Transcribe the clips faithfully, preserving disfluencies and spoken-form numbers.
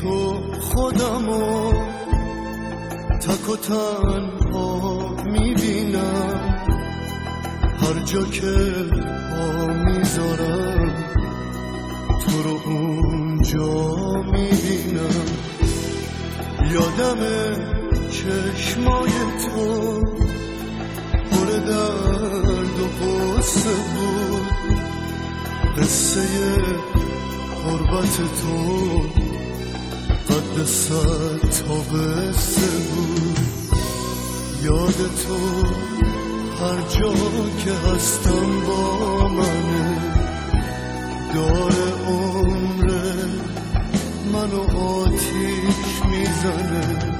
تو خودمو تک و تنها میبینم، هر جا که پا میذارم تو رو اونجا میبینم. یادم چشمای تو پر درد و غصه بود، قصه غربت تو قد صد تا قصه بود. یاد تو هر جا که هستم با منه، داره عمره منو آتیش میزنه.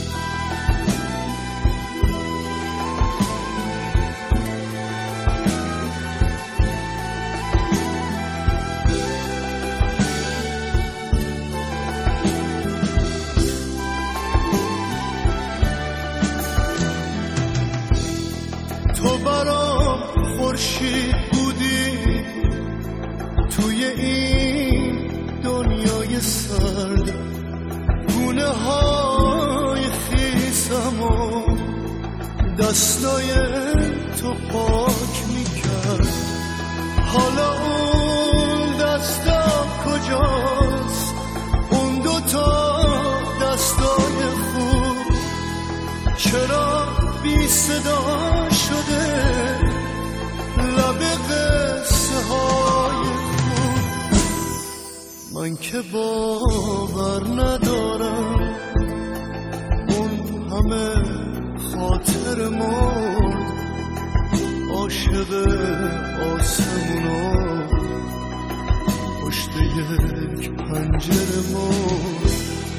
تو برام خورشید بودی توی این دنیای سرد، گونه های خیسم و دستای تو پاک میکرد. حالا اون دستا کجاست، اون دوتا دستای خوب چرا بی صدا شده لب قصه های خوب؟ من که باور ندارم اون همه خاطر مرد، عاشق آسمونا پشت یک پنجره مرد.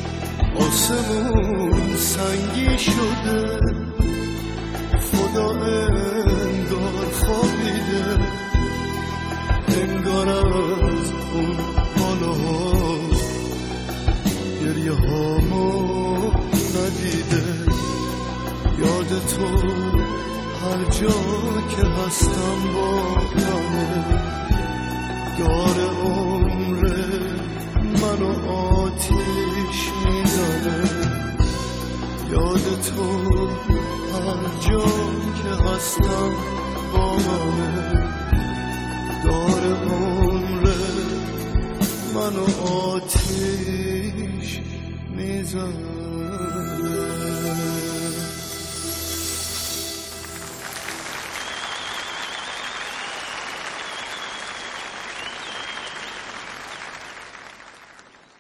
آسمون سنگی شده، خدا انگار خوابیده، انگار از اون بالاها گریه هامو ندیده. یاد تو هر جا که هستم با منه، داره عمره منو آتیش میزنه. یاد تو هر جا که هستم با منه، داره عمره منو آتیش میزنه.